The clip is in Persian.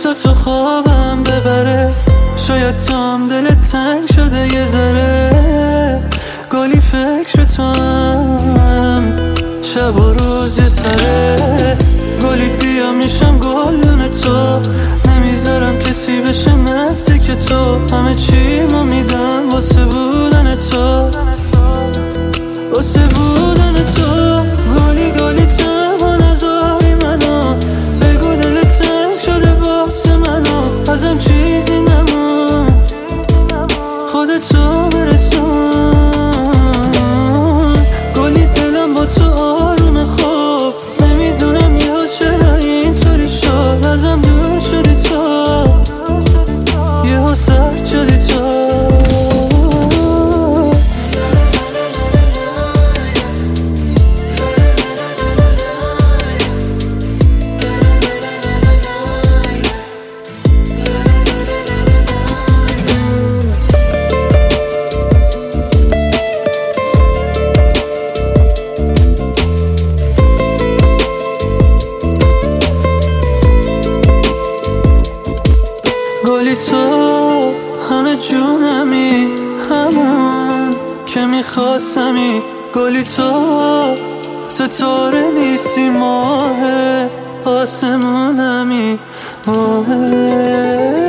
چشاتو خوابم ببره، شاید تو هم دلت تنگ شده یه ذره. گلی فکر تو هم شب و روز یه سره. گلی بیا میشم گلدون تو، نمیذارم کسی بشه نزدیک تو. همه چی ما میدم واسه بودن تو، واسه بودن تو. گلی گلی تنها نذاری منو، بگو دلت تنگ شده واسه منو. ازم چیزی نمون، خودتو برسون. گلی دلم با تو آرومه خوب، نمیدونم یا چرا اینطوری شد. ازم دور شدی تو، یهو سرد شدی تو. گلی تو همه جونمی، همون که میخواستمی. گلی تو ستاره نیستی، ماه آسمونمی، ماه